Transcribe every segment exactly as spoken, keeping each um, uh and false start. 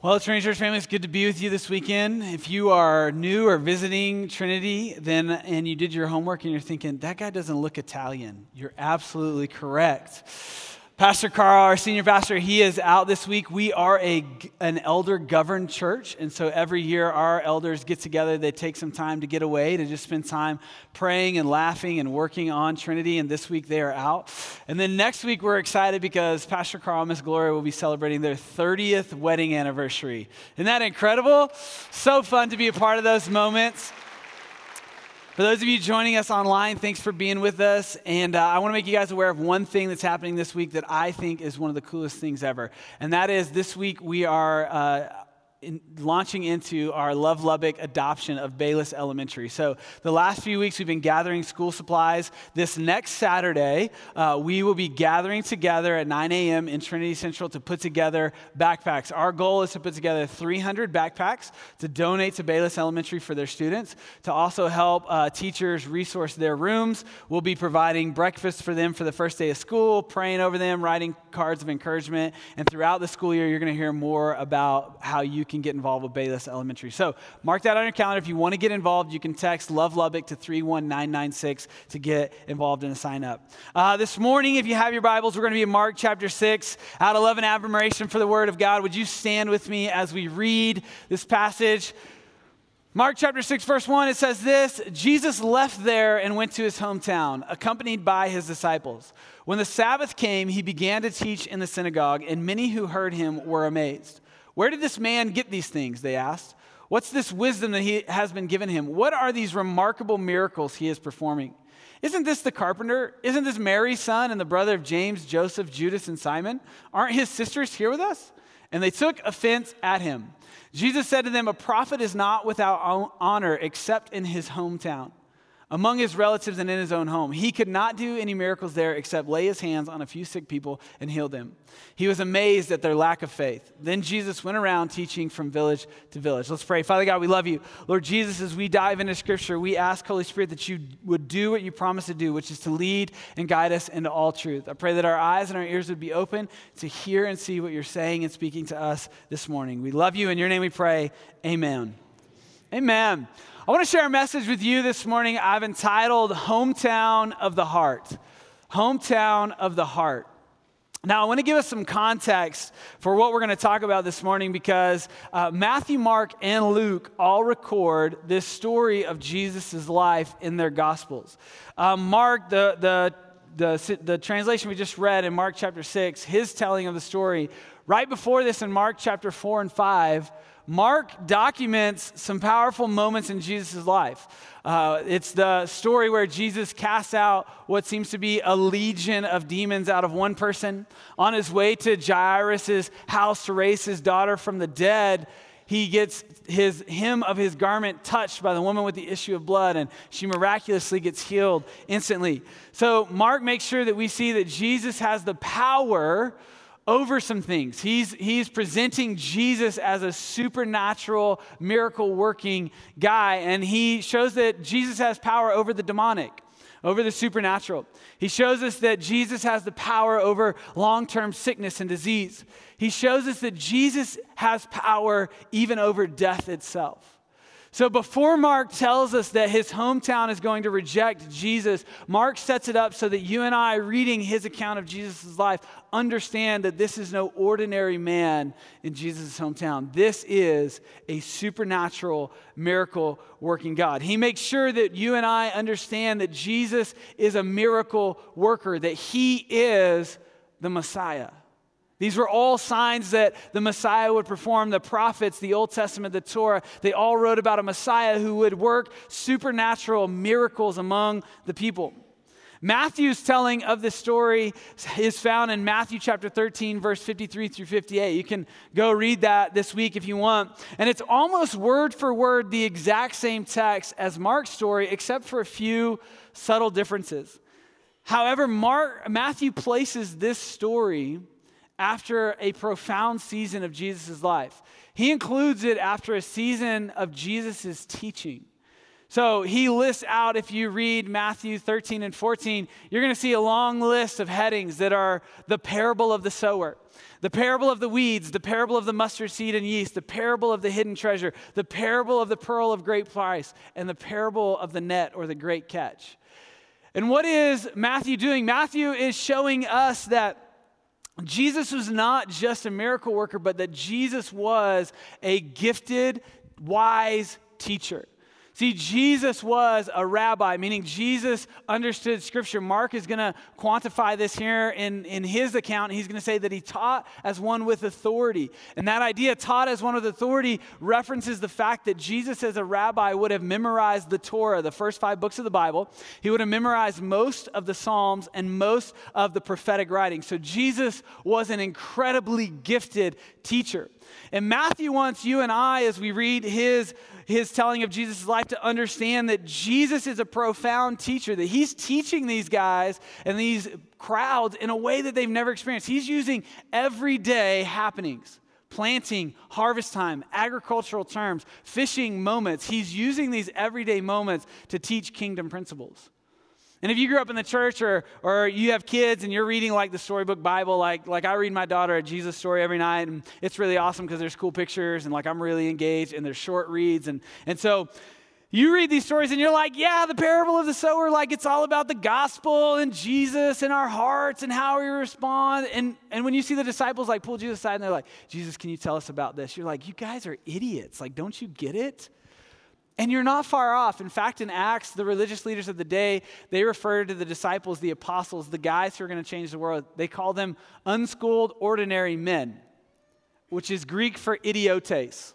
Well, Trinity Church family, it's good to be with you this weekend. If you are new or visiting Trinity, then and you did your homework and you're thinking, that guy doesn't look Italian, you're absolutely correct. Pastor Carl, our senior pastor, he is out this week. We are a, an elder-governed church, and so every year our elders get together. They take some time to get away, to just spend time praying and laughing and working on Trinity, and this week they are out. And then next week we're excited because Pastor Carl and Miss Gloria will be celebrating their thirtieth wedding anniversary. Isn't that incredible? So fun to be a part of those moments. For those of you joining us online, thanks for being with us. And uh, I want to make you guys aware of one thing that's happening this week that I think is one of the coolest things ever. And that is this week we are uh, in, launching into our Love Lubbock adoption of Bayless Elementary. So the last few weeks we've been gathering school supplies. This next Saturday, uh, we will be gathering together at nine a.m. in Trinity Central to put together backpacks. Our goal is to put together three hundred backpacks to donate to Bayless Elementary for their students, to also help uh, teachers resource their rooms. We'll be providing breakfast for them for the first day of school, praying over them, writing cards of encouragement, and throughout the school year, you're going to hear more about how you can get involved with Bayless Elementary. So mark that on your calendar. If you want to get involved, you can text Love Lubbock to three one nine nine six to get involved and to sign up. Uh, this morning, if you have your Bibles, we're going to be in Mark chapter six. Out of love and admiration for the Word of God, would you stand with me as we read this passage? Mark chapter six, verse one, it says this: Jesus left there and went to his hometown, accompanied by his disciples. When the Sabbath came, he began to teach in the synagogue, and many who heard him were amazed. Where did this man get these things, they asked. What's this wisdom that he has been given him? What are these remarkable miracles he is performing? Isn't this the carpenter? Isn't this Mary's son and the brother of James, Joseph, Judas, and Simon? Aren't his sisters here with us? And they took offense at him. Jesus said to them, a prophet is not without honor except in his hometown, among his relatives and in his own home. He could not do any miracles there except lay his hands on a few sick people and heal them. He was amazed at their lack of faith. Then Jesus went around teaching from village to village. Let's pray. Father God, we love you. Lord Jesus, as we dive into Scripture, we ask, Holy Spirit, that you would do what you promised to do, which is to lead and guide us into all truth. I pray that our eyes and our ears would be open to hear and see what you're saying and speaking to us this morning. We love you. In your name we pray. Amen. Amen. I want to share a message with you this morning I've entitled Hometown of the Heart. Hometown of the Heart. Now, I want to give us some context for what we're going to talk about this morning because uh, Matthew, Mark, and Luke all record this story of Jesus' life in their Gospels. Um, Mark, the, the, the, the translation we just read in Mark chapter six, his telling of the story, right before this in Mark chapter four and five, Mark documents some powerful moments in Jesus' life. Uh, it's the story where Jesus casts out what seems to be a legion of demons out of one person. On his way to Jairus' house to raise his daughter from the dead, he gets his hem of his garment touched by the woman with the issue of blood, and she miraculously gets healed instantly. So Mark makes sure that we see that Jesus has the power over some things. He's, he's presenting Jesus as a supernatural, miracle-working guy, and he shows that Jesus has power over the demonic, over the supernatural. He shows us that Jesus has the power over long-term sickness and disease. He shows us that Jesus has power even over death itself. So before Mark tells us that his hometown is going to reject Jesus, Mark sets it up so that you and I, reading his account of Jesus' life, understand that this is no ordinary man in Jesus' hometown. This is a supernatural, miracle-working God. He makes sure that you and I understand that Jesus is a miracle worker, that he is the Messiah. These were all signs that the Messiah would perform. The prophets, the Old Testament, the Torah, they all wrote about a Messiah who would work supernatural miracles among the people. Matthew's telling of this story is found in Matthew chapter thirteen, verse fifty-three through fifty-eight. You can go read that this week if you want. And it's almost word for word the exact same text as Mark's story, except for a few subtle differences. However, Mark, Matthew places this story after a profound season of Jesus' life. He includes it after a season of Jesus' teaching. So he lists out, if you read Matthew thirteen and fourteen, you're going to see a long list of headings that are the parable of the sower. The parable of the weeds, the parable of the mustard seed and yeast, the parable of the hidden treasure, the parable of the pearl of great price, and the parable of the net or the great catch. And what is Matthew doing? Matthew is showing us that Jesus was not just a miracle worker, but that Jesus was a gifted, wise teacher. See, Jesus was a rabbi, meaning Jesus understood Scripture. Mark is going to quantify this here in, in his account. He's going to say that he taught as one with authority. And that idea, taught as one with authority, references the fact that Jesus as a rabbi would have memorized the Torah, the first five books of the Bible. He would have memorized most of the Psalms and most of the prophetic writings. So Jesus was an incredibly gifted teacher. And Matthew wants you and I, as we read his, his telling of Jesus' life, to understand that Jesus is a profound teacher, that he's teaching these guys and these crowds in a way that they've never experienced. He's using everyday happenings, planting, harvest time, agricultural terms, fishing moments. He's using these everyday moments to teach kingdom principles. And if you grew up in the church or or you have kids and you're reading like the storybook Bible, like, like I read my daughter a Jesus story every night, and it's really awesome because there's cool pictures and like I'm really engaged and there's short reads. And, and so you read these stories and you're like, yeah, the parable of the sower, like it's all about the gospel and Jesus and our hearts and how we respond. And, and when you see the disciples like pull Jesus aside and they're like, Jesus, can you tell us about this? You're like, you guys are idiots. Like, don't you get it? And you're not far off. In fact, in Acts, the religious leaders of the day, they referred to the disciples, the apostles, the guys who are going to change the world. They call them unschooled, ordinary men, which is Greek for idiotes.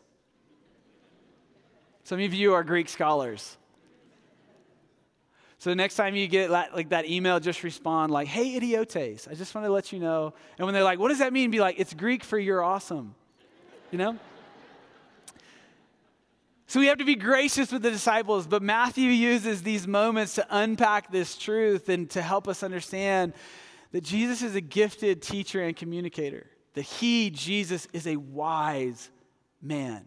Some of you are Greek scholars. So next time you get like that email, just respond like, hey, idiotes, I just want to let you know. And when they're like, what does that mean? Be like, it's Greek for you're awesome, you know? So we have to be gracious with the disciples, but Matthew uses these moments to unpack this truth and to help us understand that Jesus is a gifted teacher and communicator, that he, Jesus, is a wise man.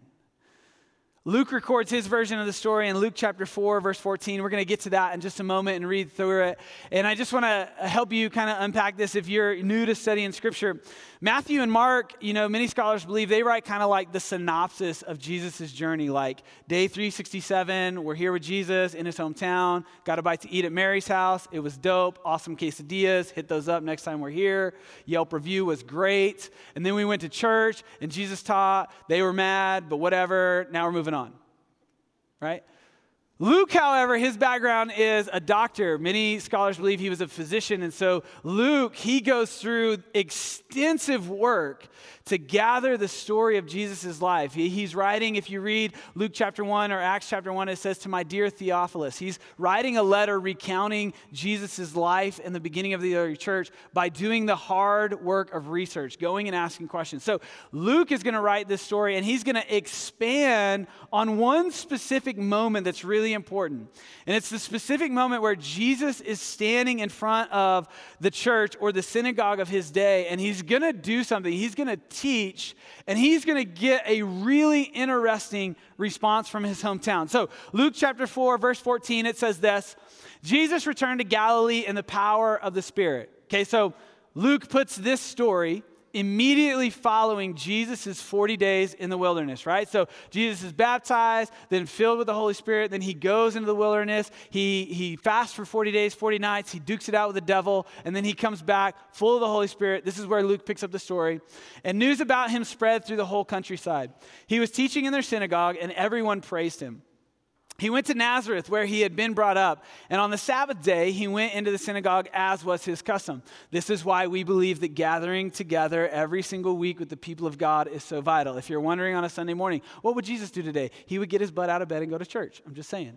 Luke records his version of the story in Luke chapter four, verse fourteen. We're going to get to that in just a moment and read through it. And I just want to help you kind of unpack this if you're new to studying Scripture. Matthew and Mark, you know, many scholars believe they write kind of like the synopsis of Jesus' journey, like day three sixty-seven, we're here with Jesus in his hometown, got a bite to eat at Mary's house. It was dope, awesome quesadillas, hit those up next time we're here. Yelp review was great. And then we went to church and Jesus taught. They were mad, but whatever, now we're moving on, right? Luke, however, his background is a doctor. Many scholars believe he was a physician. And so Luke, he goes through extensive work to gather the story of Jesus' life. He, he's writing, if you read Luke chapter one or Acts chapter one, it says, to my dear Theophilus. He's writing a letter recounting Jesus' life in the beginning of the early church by doing the hard work of research, going and asking questions. So Luke is going to write this story, and he's going to expand on one specific moment that's really important. And it's the specific moment where Jesus is standing in front of the church or the synagogue of his day, and he's going to do something. He's going to teach, and he's going to get a really interesting response from his hometown. So Luke chapter four, verse fourteen, it says this: Jesus returned to Galilee in the power of the Spirit. Okay, so Luke puts this story immediately following Jesus' forty days in the wilderness, right? So Jesus is baptized, then filled with the Holy Spirit, then he goes into the wilderness, he, he fasts for forty days, forty nights, he dukes it out with the devil, and then he comes back full of the Holy Spirit. This is where Luke picks up the story. And news about him spread through the whole countryside. He was teaching in their synagogue, and everyone praised him. He went to Nazareth, where he had been brought up, and on the Sabbath day, he went into the synagogue as was his custom. This is why we believe that gathering together every single week with the people of God is so vital. If you're wondering on a Sunday morning, what would Jesus do today? He would get his butt out of bed and go to church. I'm just saying.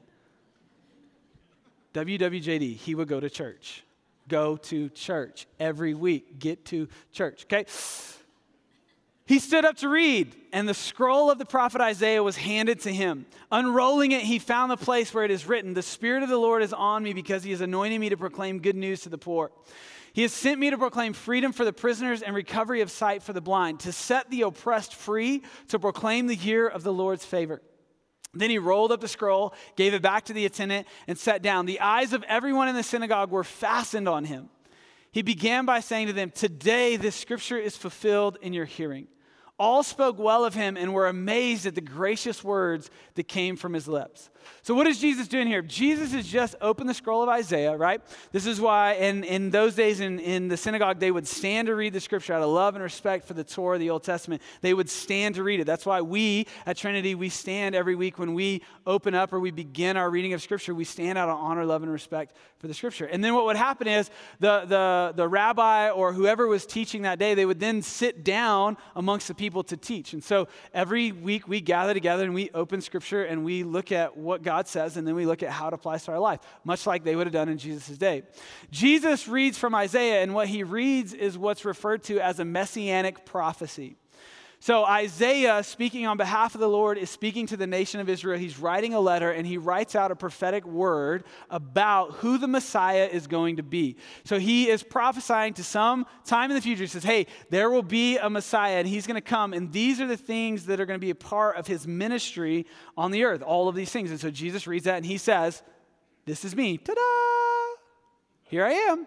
W W J D, he would go to church. Go to church every week. Get to church, okay? He stood up to read, and the scroll of the prophet Isaiah was handed to him. Unrolling it, he found the place where it is written, the Spirit of the Lord is on me because he has anointed me to proclaim good news to the poor. He has sent me to proclaim freedom for the prisoners and recovery of sight for the blind, to set the oppressed free, to proclaim the year of the Lord's favor. Then he rolled up the scroll, gave it back to the attendant, and sat down. The eyes of everyone in the synagogue were fastened on him. he began by saying to them, "Today this scripture is fulfilled in your hearing." All spoke well of him and were amazed at the gracious words that came from his lips. So what is Jesus doing here? Jesus has just opened the scroll of Isaiah, right? This is why in, in those days in, in the synagogue, they would stand to read the scripture out of love and respect for the Torah, the Old Testament. They would stand to read it. That's why we at Trinity, we stand every week when we open up or we begin our reading of scripture. We stand out of honor, love, and respect for the scripture. And then what would happen is the, the, the rabbi or whoever was teaching that day, they would then sit down amongst the people to teach. And so every week we gather together and we open scripture and we look at what God says, and then we look at how it applies to our life, much like they would have done in Jesus' day. Jesus reads from Isaiah, and what he reads is what's referred to as a messianic prophecy. So Isaiah, speaking on behalf of the Lord, is speaking to the nation of Israel. He's writing a letter, and he writes out a prophetic word about who the Messiah is going to be. So he is prophesying to some time in the future. He says, hey, there will be a Messiah, and he's going to come, and these are the things that are going to be a part of his ministry on the earth, all of these things. And so Jesus reads that, and he says, this is me. Ta-da! Here I am.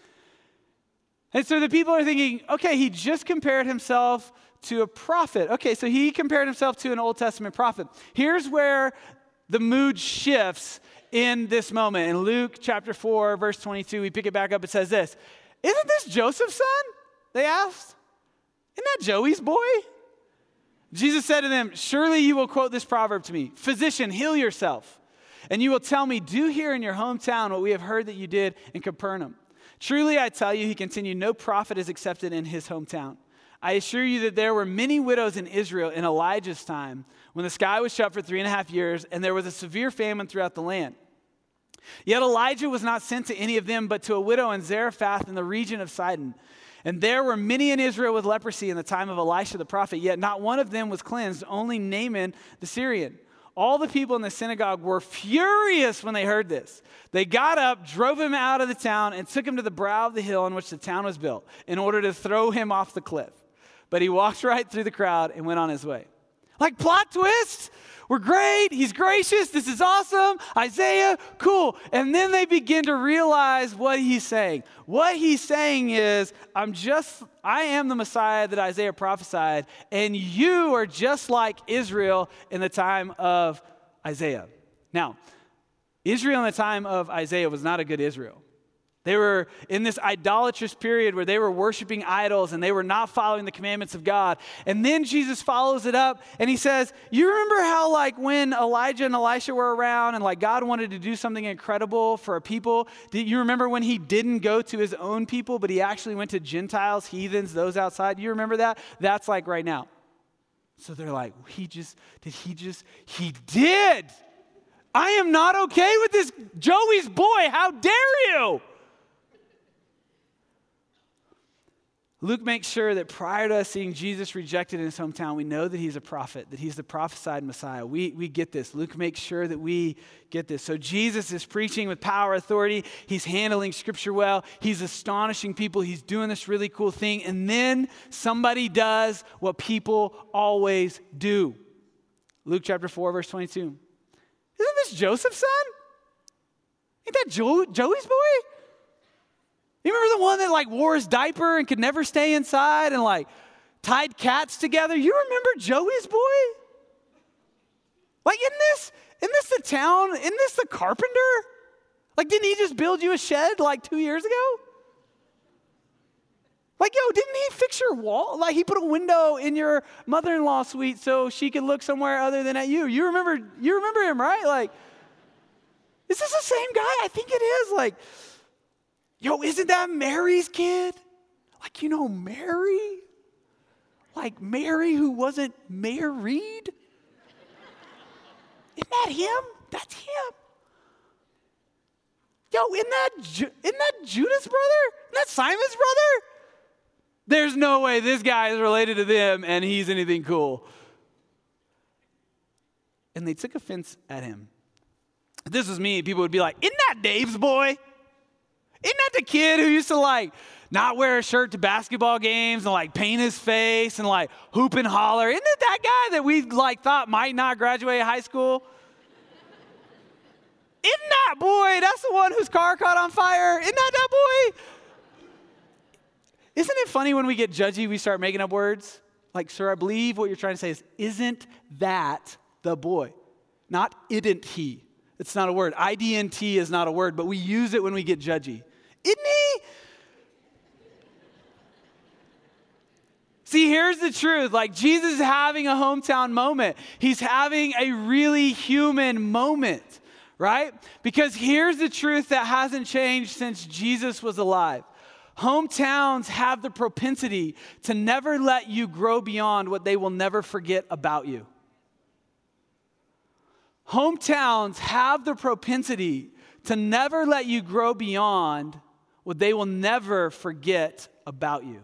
And so the people are thinking, okay, he just compared himself to a prophet. Okay, so he compared himself to an Old Testament prophet. Here's where the mood shifts in this moment. In Luke chapter four, verse twenty-two, we pick it back up. It says this, "Isn't this Joseph's son?" They asked. "Isn't that Joey's boy?" Jesus said to them, "Surely you will quote this proverb to me, 'Physician, heal yourself.' And you will tell me, 'Do here in your hometown what we have heard that you did in Capernaum.' Truly I tell you," he continued, "no prophet is accepted in his hometown. I assure you that there were many widows in Israel in Elijah's time when the sky was shut for three and a half years and there was a severe famine throughout the land. Yet Elijah was not sent to any of them but to a widow in Zarephath in the region of Sidon. And there were many in Israel with leprosy in the time of Elisha the prophet, yet not one of them was cleansed, only Naaman the Syrian. All the people in the synagogue were furious when they heard this. They got up, drove him out of the town, and took him to the brow of the hill on which the town was built in order to throw him off the cliff. But he walked right through the crowd and went on his way." Like, plot twist, we're great, he's gracious, this is awesome, Isaiah, cool. And then they begin to realize what he's saying. What he's saying is, I'm just, I am the Messiah that Isaiah prophesied, and you are just like Israel in the time of Isaiah. Now, Israel in the time of Isaiah was not a good Israel. They were in this idolatrous period where they were worshiping idols and they were not following the commandments of God. And then Jesus follows it up and he says, you remember how like when Elijah and Elisha were around and like God wanted to do something incredible for a people? Do you remember when he didn't go to his own people, but he actually went to Gentiles, heathens, those outside? You remember that? That's like right now. So they're like, he just, did he just, he did. I am not okay with this Joey's boy. How dare you? Luke makes sure that prior to us seeing Jesus rejected in his hometown, we know that he's a prophet, that he's the prophesied Messiah. We, we get this. Luke makes sure that we get this. So Jesus is preaching with power, authority. He's handling scripture well. He's astonishing people. He's doing this really cool thing. And then somebody does what people always do. Luke chapter four, verse twenty-two. Isn't this Joseph's son? Ain't that jo- Joey's boy? You remember the one that like wore his diaper and could never stay inside and like tied cats together? You remember Joey's boy? Like, isn't this, isn't this the town? Isn't this the carpenter? Like, didn't he just build you a shed like two years ago? Like, yo, didn't he fix your wall? Like, he put a window in your mother-in-law suite so she could look somewhere other than at you. You remember, you remember him, right? Like, is this the same guy? I think it is. Like, yo, isn't that Mary's kid? Like, you know, Mary? Like Mary who wasn't married? Isn't that him? That's him. Yo, isn't that, Ju- isn't that Judas' brother? Isn't that Simon's brother? There's no way this guy is related to them and he's anything cool. And they took offense at him. If this was me, people would be like, isn't that Dave's boy? Isn't that the kid who used to like not wear a shirt to basketball games and like paint his face and like hoop and holler? Isn't it that guy that we like thought might not graduate high school? Isn't that boy? That's the one whose car caught on fire. Isn't that that boy? Isn't it funny when we get judgy, we start making up words? Like, sir, I believe what you're trying to say is, isn't that the boy? Not idn't he. It's not a word. I D N T is not a word, but we use it when we get judgy. Isn't he? See, here's the truth. Like, Jesus is having a hometown moment. He's having a really human moment, right? Because here's the truth that hasn't changed since Jesus was alive. Hometowns have the propensity to never let you grow beyond what they will never forget about you. Hometowns have the propensity to never let you grow beyond what they will never forget about you.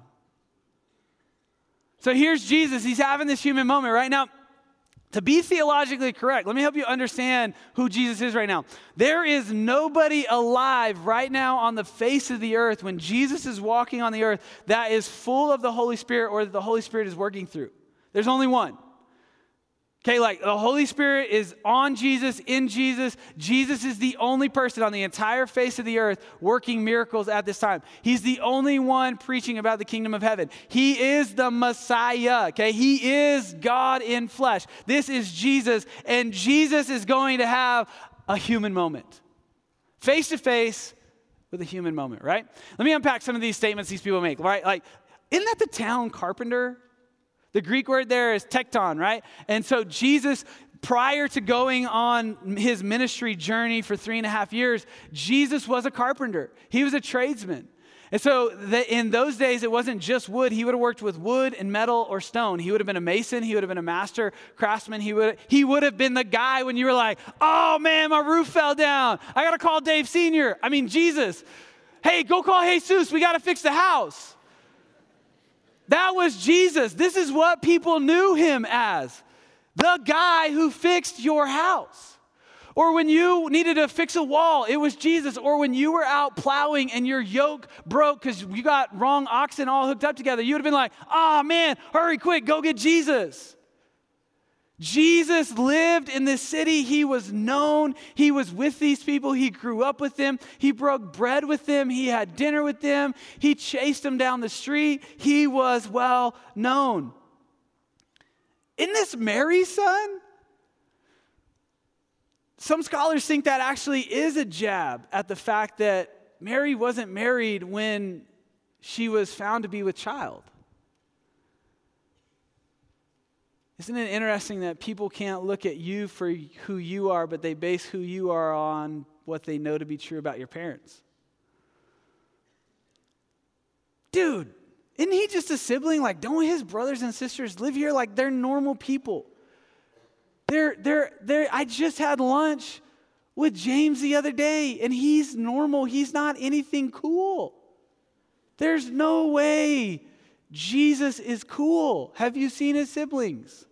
So here's Jesus. He's having this human moment right now. To be theologically correct, let me help you understand who Jesus is right now. There is nobody alive right now on the face of the earth when Jesus is walking on the earth that is full of the Holy Spirit or that the Holy Spirit is working through. There's only one. Okay, like the Holy Spirit is on Jesus, in Jesus. Jesus is the only person on the entire face of the earth working miracles at this time. He's the only one preaching about the kingdom of heaven. He is the Messiah, okay? He is God in flesh. This is Jesus, and Jesus is going to have a human moment. Face to face with a human moment, right? Let me unpack some of these statements these people make, right? Like, isn't that the town carpenter? The Greek word there is tekton, right? And so Jesus, prior to going on his ministry journey for three and a half years, Jesus was a carpenter. He was a tradesman. And so the, in those days, it wasn't just wood. He would have worked with wood and metal or stone. He would have been a mason. He would have been a master craftsman. He would, he would have been the guy when you were like, oh man, my roof fell down. I got to call Dave Senior I mean, Jesus. Hey, go call Jesus. We got to fix the house. That was Jesus. This is what people knew him as. The guy who fixed your house. Or when you needed to fix a wall, it was Jesus. Or when you were out plowing and your yoke broke because you got wrong oxen all hooked up together, you would have been like, oh man, hurry quick, go get Jesus. Jesus lived in this city. He was known. He was with these people. He grew up with them. He broke bread with them. He had dinner with them. He chased them down the street. He was well known. Isn't this Mary's son? Some scholars think that actually is a jab at the fact that Mary wasn't married when she was found to be with child. Isn't it interesting that people can't look at you for who you are, but they base who you are on what they know to be true about your parents? Dude, isn't he just a sibling? Like, don't his brothers and sisters live here? Like, they're normal people. They're, they're, they're, I just had lunch with James the other day, and he's normal. He's not anything cool. There's no way Jesus is cool. Have you seen his siblings?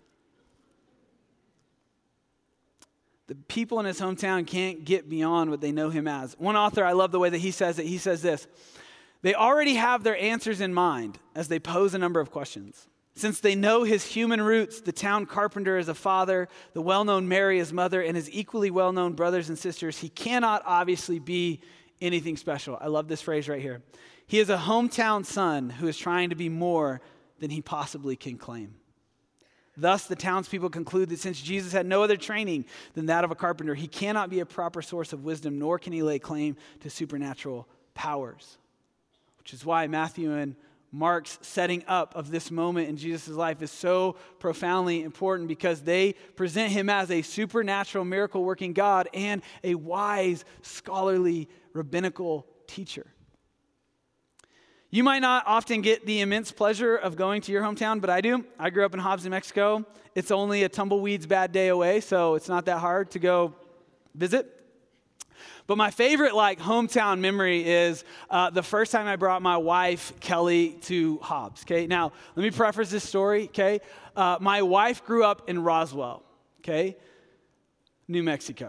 The people in his hometown can't get beyond what they know him as. One author, I love the way that he says it. He says this: they already have their answers in mind as they pose a number of questions. Since they know his human roots, the town carpenter as a father, the well-known Mary as mother, and his equally well-known brothers and sisters, he cannot obviously be anything special. I love this phrase right here. He is a hometown son who is trying to be more than he possibly can claim. Thus, the townspeople conclude that since Jesus had no other training than that of a carpenter, he cannot be a proper source of wisdom, nor can he lay claim to supernatural powers. Which is why Matthew and Mark's setting up of this moment in Jesus' life is so profoundly important, because they present him as a supernatural, miracle-working God and a wise, scholarly, rabbinical teacher. You might not often get the immense pleasure of going to your hometown, but I do. I grew up in Hobbs, New Mexico. It's only a tumbleweed's bad day away, so it's not that hard to go visit. But my favorite like hometown memory is uh, the first time I brought my wife, Kelly, to Hobbs. Okay, now let me preface this story. Okay, uh, my wife grew up in Roswell, okay, New Mexico.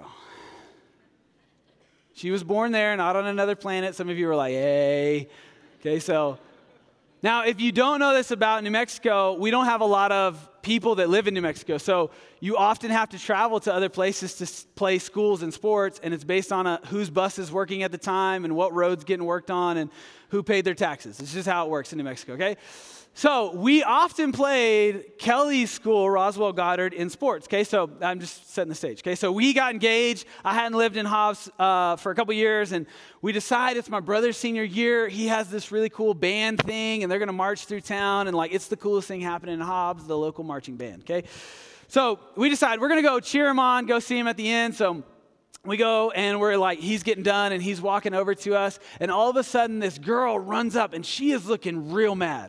She was born there, not on another planet. Some of you were like, hey. Okay, so Now, if you don't know this about New Mexico, we don't have a lot of people that live in New Mexico. So you often have to travel to other places to s- play schools and sports, and it's based on a, whose bus is working at the time and what road's getting worked on and who paid their taxes. It's just how it works in New Mexico, okay? So we often played Kelly's school, Roswell Goddard, in sports, okay? So I'm just setting the stage, okay? So we got engaged. I hadn't lived in Hobbs uh, for a couple years, and we decided it's my brother's senior year. He has this really cool band thing, and they're going to march through town, and like it's the coolest thing happening in Hobbs, the local marching band, okay? So we decided we're going to go cheer him on, go see him at the end. So we go, and we're like, he's getting done, and he's walking over to us, and all of a sudden this girl runs up, and she is looking real mad.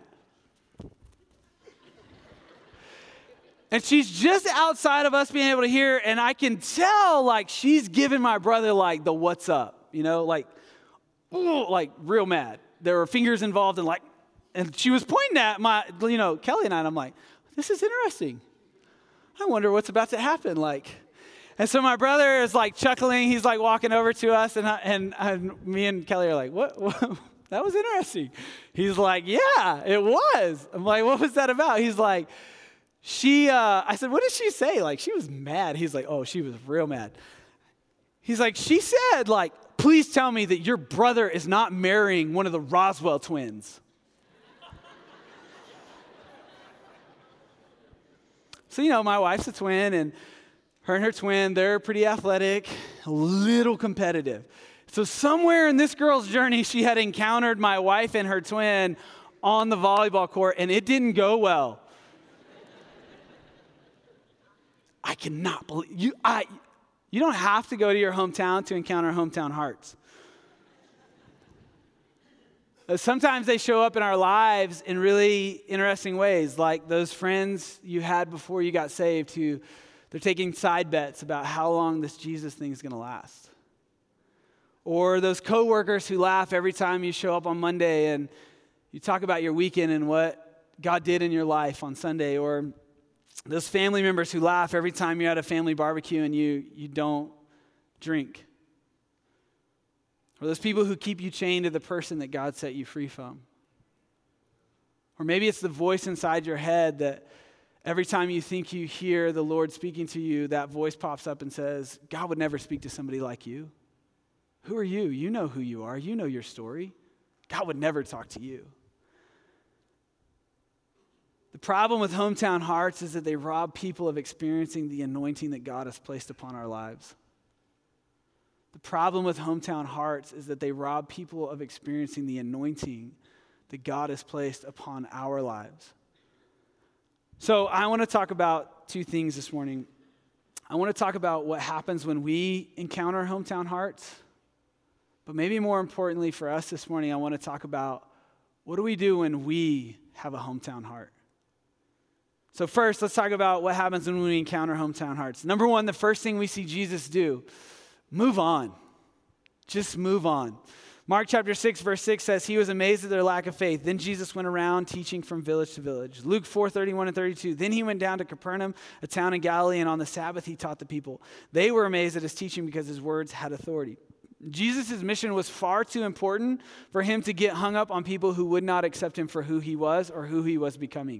And she's just outside of us being able to hear, and I can tell, like, she's giving my brother, like, the what's up, you know, like, ooh, like, real mad. There were fingers involved, and, like, and she was pointing at my, you know, Kelly and I, and I'm like, this is interesting. I wonder what's about to happen, like. And so my brother is, like, chuckling. He's, like, walking over to us, and I, and, and me and Kelly are like, what? what? That was interesting. He's like, yeah, it was. I'm like, what was that about? He's like, She, uh, I said, what did she say? Like, she was mad. He's like, oh, she was real mad. He's like, she said, like, please tell me that your brother is not marrying one of the Roswell twins. So, you know, my wife's a twin, and her and her twin, they're pretty athletic, a little competitive. So somewhere in this girl's journey, she had encountered my wife and her twin on the volleyball court, and it didn't go well. I cannot believe you. I, you don't have to go to your hometown to encounter hometown hearts. Uh, Sometimes they show up in our lives in really interesting ways, like those friends you had before you got saved who they're taking side bets about how long this Jesus thing is going to last. Or those coworkers who laugh every time you show up on Monday and you talk about your weekend and what God did in your life on Sunday. Or those family members who laugh every time you're at a family barbecue and you, you don't drink. Or those people who keep you chained to the person that God set you free from. Or maybe it's the voice inside your head that every time you think you hear the Lord speaking to you, that voice pops up and says, God would never speak to somebody like you. Who are you? You know who you are. You know your story. God would never talk to you. The problem with hometown hearts is that they rob people of experiencing the anointing that God has placed upon our lives. The problem with hometown hearts is that they rob people of experiencing the anointing that God has placed upon our lives. So I want to talk about two things this morning. I want to talk about what happens when we encounter hometown hearts. But maybe more importantly for us this morning, I want to talk about what do we do when we have a hometown heart? So first, let's talk about what happens when we encounter hometown hearts. Number one, the first thing we see Jesus do, move on. Just move on. Mark chapter six, verse six says, he was amazed at their lack of faith. Then Jesus went around teaching from village to village. Luke four, thirty-one and thirty-two, then he went down to Capernaum, a town in Galilee, and on the Sabbath he taught the people. They were amazed at his teaching because his words had authority. Jesus' mission was far too important for him to get hung up on people who would not accept him for who he was or who he was becoming.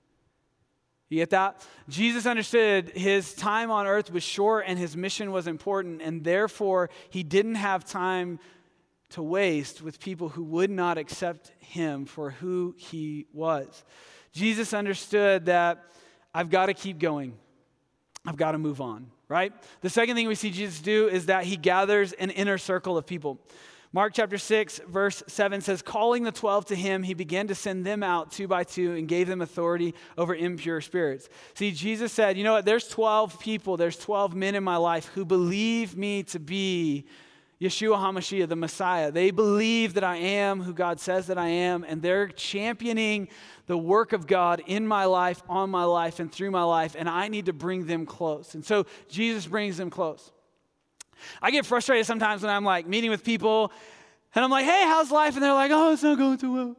You get that? Jesus understood his time on earth was short and his mission was important, and therefore he didn't have time to waste with people who would not accept him for who he was. Jesus understood that I've got to keep going. I've got to move on, right? The second thing we see Jesus do is that he gathers an inner circle of people. Mark chapter six, verse seven says, calling the twelve to him, he began to send them out two by two and gave them authority over impure spirits. See, Jesus said, you know what, there's twelve people, there's twelve men in my life who believe me to be Yeshua HaMashiach, the Messiah. They believe that I am who God says that I am, and they're championing the work of God in my life, on my life, and through my life, and I need to bring them close. And so Jesus brings them close. I get frustrated sometimes when I'm like meeting with people, and I'm like, hey, how's life? And they're like, oh, it's not going too well.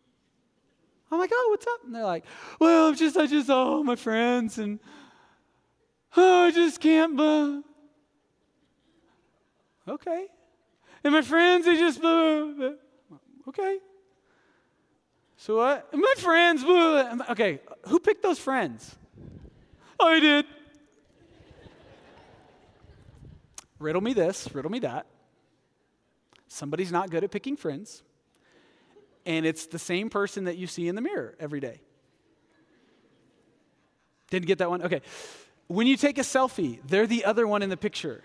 I'm like, oh, what's up? And they're like, well, I'm just, I just saw all my friends, and oh, I just can't, uh, okay. And my friends, they just, uh, okay. So what? My friends. Okay, who picked those friends? I did. Riddle me this, riddle me that. Somebody's not good at picking friends, and it's the same person that you see in the mirror every day. Didn't get that one? Okay. When you take a selfie, they're the other one in the picture.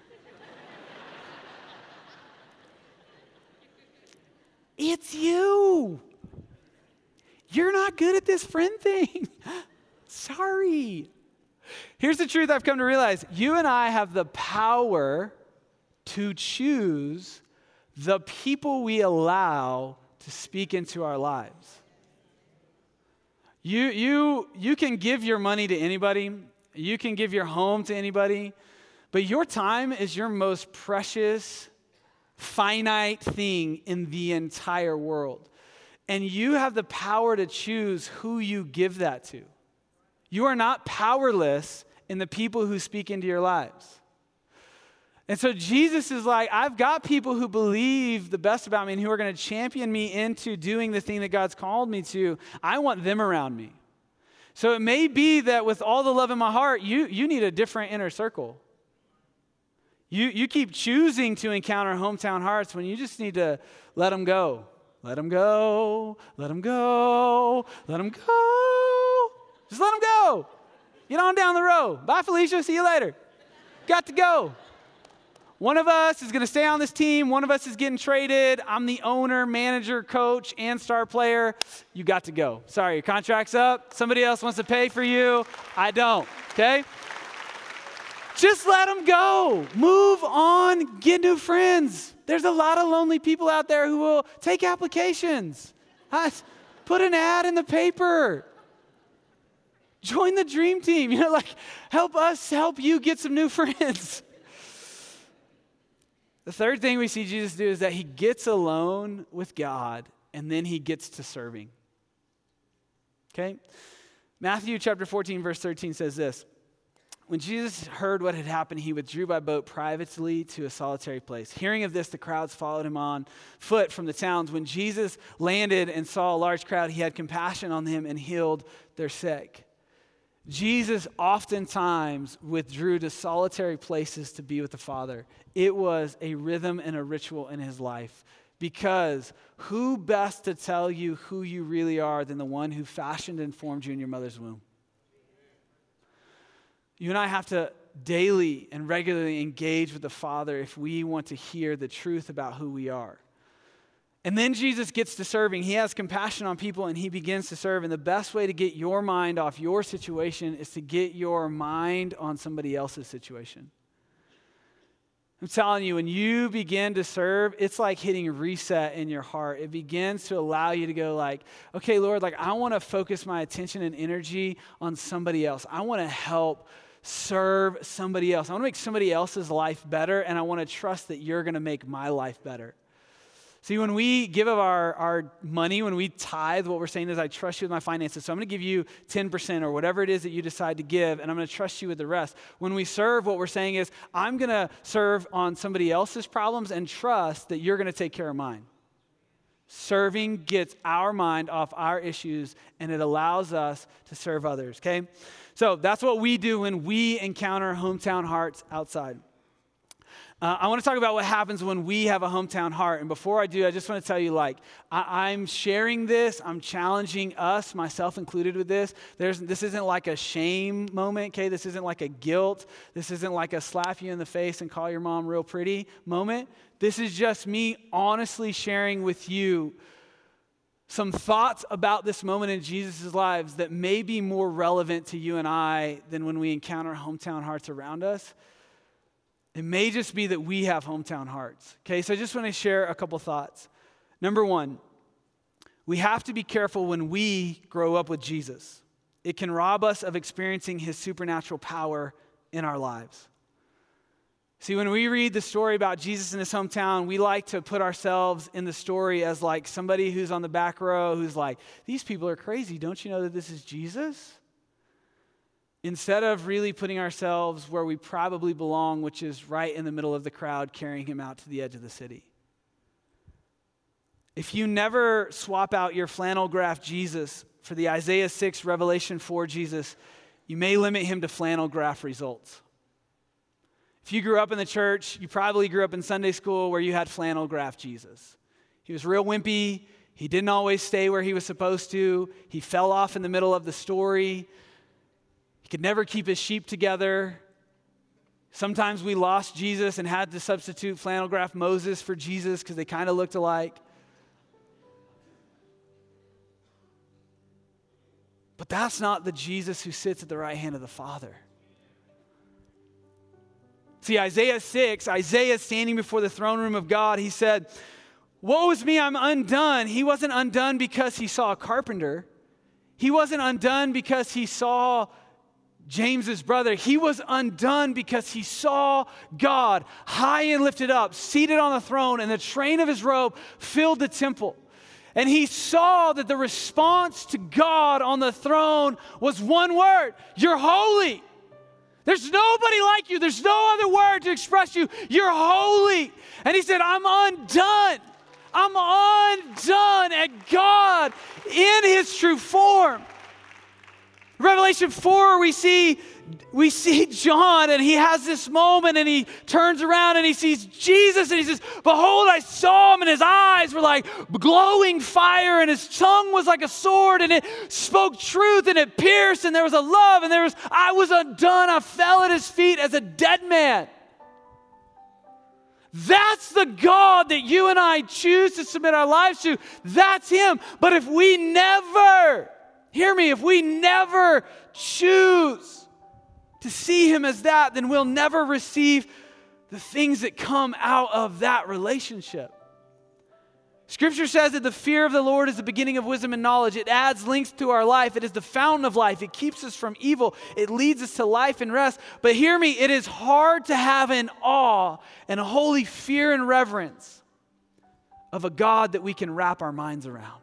It's you. You're not good at this friend thing. Sorry. Here's the truth I've come to realize. You and I have the power to choose the people we allow to speak into our lives. You, you, you can give your money to anybody. You can give your home to anybody. But your time is your most precious, finite thing in the entire world. And you have the power to choose who you give that to. You are not powerless in the people who speak into your lives. And so Jesus is like, I've got people who believe the best about me and who are going to champion me into doing the thing that God's called me to. I want them around me. So it may be that with all the love in my heart, you, you need a different inner circle. You, you keep choosing to encounter hometown hearts when you just need to let them go. Let them go. Let them go. Let them go. Just let them go. Get on down the road. Bye, Felicia. See you later. Got to go. One of us is going to stay on this team. One of us is getting traded. I'm the owner, manager, coach, and star player. You got to go. Sorry, your contract's up. Somebody else wants to pay for you. I don't, okay? Just let them go. Move on. Get new friends. There's a lot of lonely people out there who will take applications. Put an ad in the paper. Join the dream team. You know, like, help us help you get some new friends. The third thing we see Jesus do is that he gets alone with God and then he gets to serving. Okay? Matthew chapter fourteen, verse thirteen says this. When Jesus heard what had happened, he withdrew by boat privately to a solitary place. Hearing of this, the crowds followed him on foot from the towns. When Jesus landed and saw a large crowd, he had compassion on them and healed their sick. Jesus oftentimes withdrew to solitary places to be with the Father. It was a rhythm and a ritual in his life, because who best to tell you who you really are than the one who fashioned and formed you in your mother's womb? You and I have to daily and regularly engage with the Father if we want to hear the truth about who we are. And then Jesus gets to serving. He has compassion on people and he begins to serve. And the best way to get your mind off your situation is to get your mind on somebody else's situation. I'm telling you, when you begin to serve, it's like hitting reset in your heart. It begins to allow you to go like, okay, Lord, like I want to focus my attention and energy on somebody else. I want to help serve somebody else. I want to make somebody else's life better, and I want to trust that you're going to make my life better. See, when we give of our, our money, when we tithe, what we're saying is, I trust you with my finances. So I'm going to give you ten percent or whatever it is that you decide to give, and I'm going to trust you with the rest. When we serve, what we're saying is, I'm going to serve on somebody else's problems and trust that you're going to take care of mine. Serving gets our mind off our issues, and it allows us to serve others, okay? So that's what we do when we encounter hometown hearts outside. Uh, I want to talk about what happens when we have a hometown heart. And before I do, I just want to tell you, like, I, I'm sharing this. I'm challenging us, myself included, with this. There's, this isn't like a shame moment, okay? This isn't like a guilt. This isn't like a slap you in the face and call your mom real pretty moment. This is just me honestly sharing with you some thoughts about this moment in Jesus' lives that may be more relevant to you and I than when we encounter hometown hearts around us. It may just be that we have hometown hearts. Okay, so I just want to share a couple thoughts. Number one, we have to be careful when we grow up with Jesus. It can rob us of experiencing his supernatural power in our lives. See, when we read the story about Jesus in his hometown, we like to put ourselves in the story as like somebody who's on the back row who's like, these people are crazy. Don't you know that this is Jesus? Instead of really putting ourselves where we probably belong, which is right in the middle of the crowd, carrying him out to the edge of the city. If you never swap out your flannel graph Jesus for the Isaiah six, Revelation four Jesus, you may limit him to flannel graph results. If you grew up in the church, you probably grew up in Sunday school where you had flannel graph Jesus. He was real wimpy. He didn't always stay where he was supposed to. He fell off in the middle of the story. He could never keep his sheep together. Sometimes we lost Jesus and had to substitute flannel graph Moses for Jesus because they kind of looked alike. But that's not the Jesus who sits at the right hand of the Father. See, Isaiah six, Isaiah standing before the throne room of God, he said, "Woe is me, I'm undone." He wasn't undone because he saw a carpenter. He wasn't undone because he saw James's brother. He was undone because he saw God high and lifted up, seated on the throne, and the train of his robe filled the temple. And he saw that the response to God on the throne was one word: you're holy. There's nobody like you. There's no other word to express you. You're holy. And he said, I'm undone. I'm undone at God in his true form. Revelation four, we see, we see John, and he has this moment, and he turns around and he sees Jesus, and he says, "Behold, I saw him, and his eyes were like glowing fire, and his tongue was like a sword, and it spoke truth, and it pierced, and there was a love, and there was, I was undone. I fell at his feet as a dead man." That's the God that you and I choose to submit our lives to. That's him. But if we never, hear me, if we never choose to see him as that, then we'll never receive the things that come out of that relationship. Scripture says that the fear of the Lord is the beginning of wisdom and knowledge. It adds links to our life. It is the fountain of life. It keeps us from evil. It leads us to life and rest. But hear me, it is hard to have an awe and a holy fear and reverence of a God that we can wrap our minds around.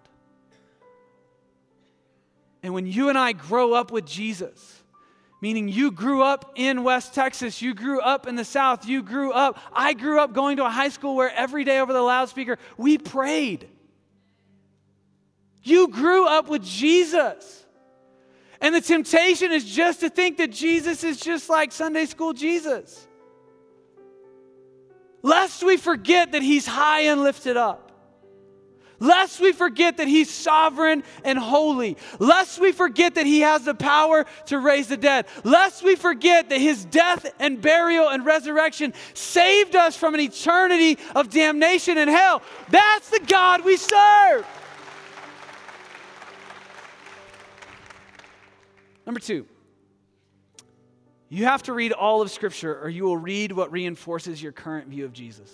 And when you and I grow up with Jesus, meaning you grew up in West Texas, you grew up in the South, you grew up, I grew up going to a high school where every day over the loudspeaker, we prayed. You grew up with Jesus. And the temptation is just to think that Jesus is just like Sunday school Jesus. Lest we forget that he's high and lifted up. Lest we forget that he's sovereign and holy. Lest we forget that he has the power to raise the dead. Lest we forget that his death and burial and resurrection saved us from an eternity of damnation and hell. That's the God we serve. Number two, you have to read all of Scripture or you will read what reinforces your current view of Jesus.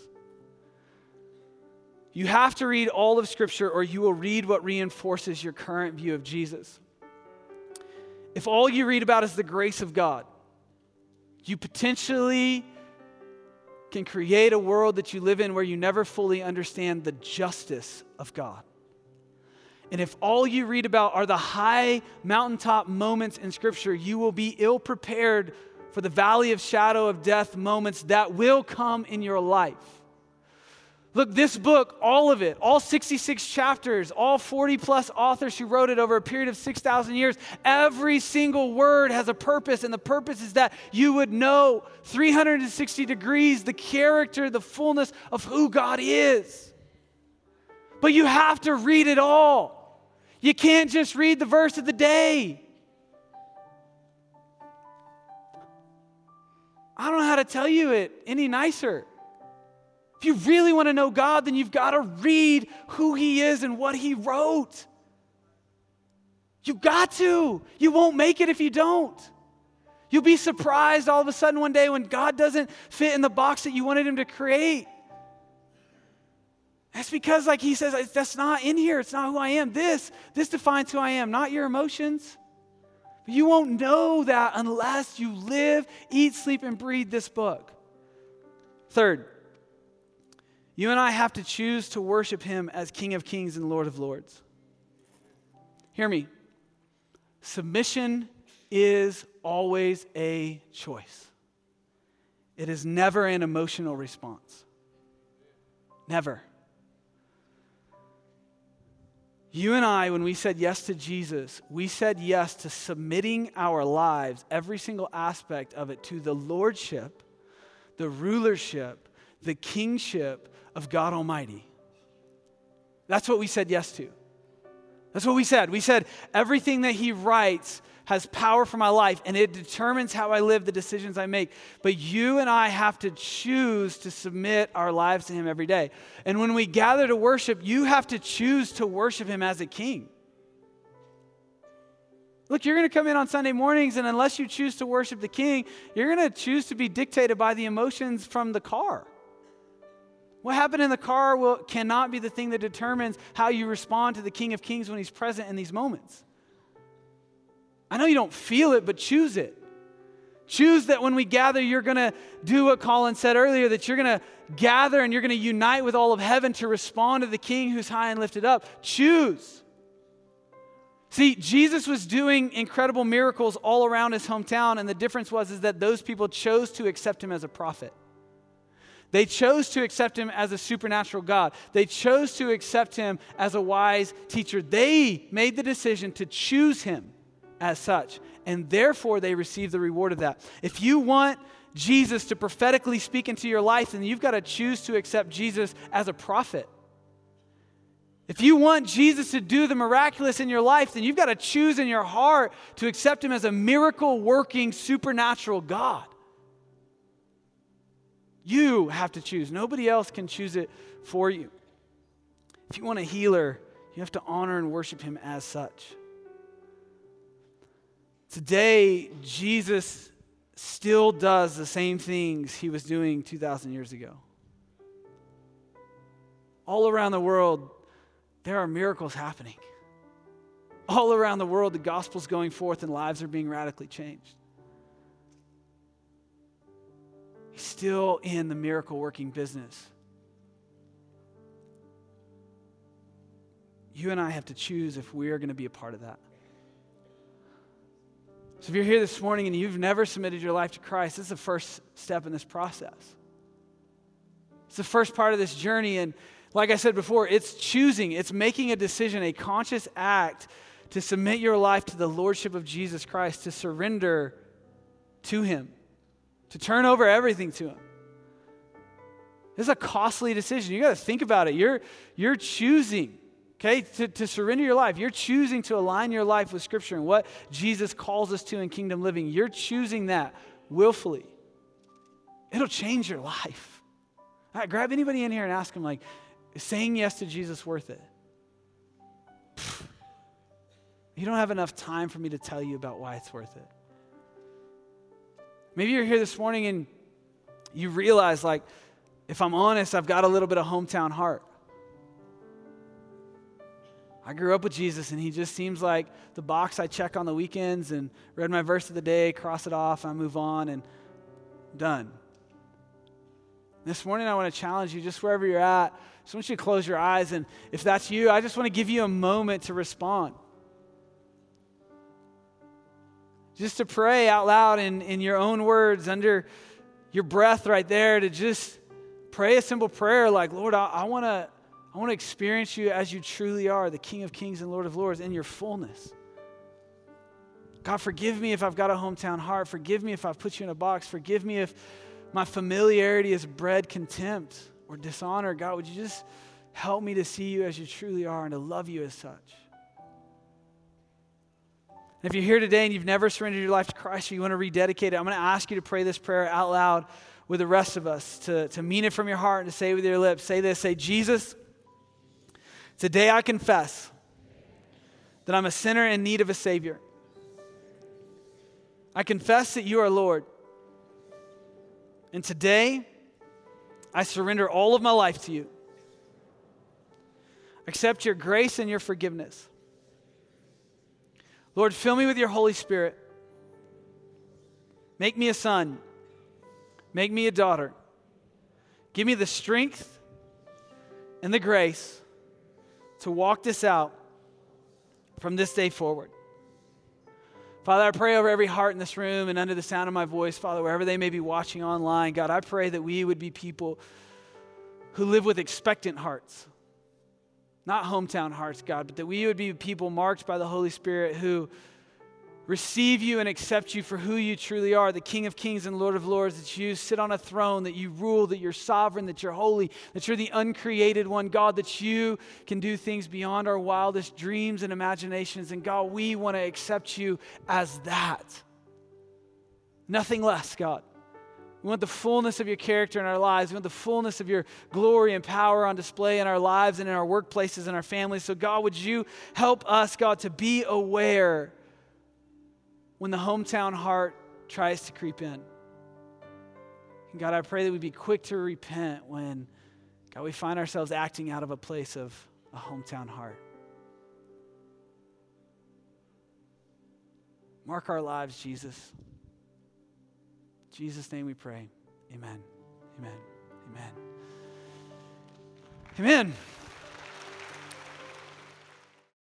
You have to read all of Scripture or you will read what reinforces your current view of Jesus. If all you read about is the grace of God, you potentially can create a world that you live in where you never fully understand the justice of God. And if all you read about are the high mountaintop moments in Scripture, you will be ill-prepared for the valley of shadow of death moments that will come in your life. Look, this book, all of it, all sixty-six chapters, all forty plus authors who wrote it over a period of six thousand years, every single word has a purpose, and the purpose is that you would know three hundred sixty degrees the character, the fullness of who God is. But you have to read it all. You can't just read the verse of the day. I don't know how to tell you it any nicer. If you really want to know God, then you've got to read who he is and what he wrote. You've got to. You won't make it if you don't. You'll be surprised all of a sudden one day when God doesn't fit in the box that you wanted him to create. That's because, like he says, that's not in here. It's not who I am. This, this defines who I am, not your emotions. But you won't know that unless you live, eat, sleep, and breathe this book. Third, you and I have to choose to worship him as King of Kings and Lord of Lords. Hear me. Submission is always a choice. It is never an emotional response. Never. You and I, when we said yes to Jesus, we said yes to submitting our lives, every single aspect of it, to the lordship, the rulership, the kingship of God Almighty. That's what we said yes to. That's what we said. We said everything that he writes has power for my life, and it determines how I live, the decisions I make. But you and I have to choose to submit our lives to him every day. And when we gather to worship, you have to choose to worship him as a king. Look, you're going to come in on Sunday mornings, and unless you choose to worship the king, you're going to choose to be dictated by the emotions from the car. What happened in the car will, cannot be the thing that determines how you respond to the King of Kings when he's present in these moments. I know you don't feel it, but choose it. Choose that when we gather, you're going to do what Colin said earlier, that you're going to gather and you're going to unite with all of heaven to respond to the King who's high and lifted up. Choose. See, Jesus was doing incredible miracles all around his hometown, and the difference was is that those people chose to accept him as a prophet. They chose to accept him as a supernatural God. They chose to accept him as a wise teacher. They made the decision to choose him as such, and therefore they receive the reward of that. If you want Jesus to prophetically speak into your life, then you've got to choose to accept Jesus as a prophet. If you want Jesus to do the miraculous in your life, then you've got to choose in your heart to accept him as a miracle-working, supernatural God. You have to choose. Nobody else can choose it for you. If you want a healer, you have to honor and worship him as such. Today, Jesus still does the same things he was doing two thousand years ago. All around the world, there are miracles happening. All around the world, the gospel's going forth and lives are being radically changed. He's still in the miracle-working business. You and I have to choose if we are going to be a part of that. So if you're here this morning and you've never submitted your life to Christ, this is the first step in this process. It's the first part of this journey, and like I said before, it's choosing, it's making a decision, a conscious act to submit your life to the lordship of Jesus Christ, to surrender to him, to turn over everything to him. This is a costly decision. You got to think about it. You're, you're choosing, okay, to, to surrender your life. You're choosing to align your life with Scripture and what Jesus calls us to in kingdom living. You're choosing that willfully. It'll change your life. All right, grab anybody in here and ask them, like, is saying yes to Jesus worth it? Pfft. You don't have enough time for me to tell you about why it's worth it. Maybe you're here this morning and you realize, like, if I'm honest, I've got a little bit of hometown heart. I grew up with Jesus, and he just seems like the box I check on the weekends and read my verse of the day, cross it off, I move on, and done. This morning, I want to challenge you, just wherever you're at, I just want you to close your eyes, and if that's you, I just want to give you a moment to respond. Just to pray out loud in, in your own words, under your breath right there, to just pray a simple prayer like, Lord, I, I want to I want to experience you as you truly are, the King of Kings and Lord of Lords, in your fullness. God, forgive me if I've got a hometown heart. Forgive me if I've put you in a box. Forgive me if my familiarity has bred contempt or dishonor. God, would you just help me to see you as you truly are and to love you as such? And if you're here today and you've never surrendered your life to Christ, or you want to rededicate it, I'm going to ask you to pray this prayer out loud with the rest of us, to, to mean it from your heart and to say it with your lips. Say this, say, Jesus, today I confess that I'm a sinner in need of a Savior. I confess that you are Lord. And today, I surrender all of my life to you. Accept your grace and your forgiveness. Lord, fill me with your Holy Spirit. Make me a son. Make me a daughter. Give me the strength and the grace to walk this out from this day forward. Father, I pray over every heart in this room and under the sound of my voice, Father, wherever they may be watching online, God, I pray that we would be people who live with expectant hearts. Not hometown hearts, God, but that we would be people marked by the Holy Spirit who receive you and accept you for who you truly are, the King of Kings and Lord of Lords, that you sit on a throne, that you rule, that you're sovereign, that you're holy, that you're the uncreated one, God, that you can do things beyond our wildest dreams and imaginations. And God, we want to accept you as that. Nothing less, God. We want the fullness of your character in our lives. We want the fullness of your glory and power on display in our lives and in our workplaces and our families. So God, would you help us, God, to be aware when the hometown heart tries to creep in. And God, I pray that we be quick to repent when, God, we find ourselves acting out of a place of a hometown heart. Mark our lives, Jesus. In Jesus' name we pray. Amen. Amen. Amen. Amen.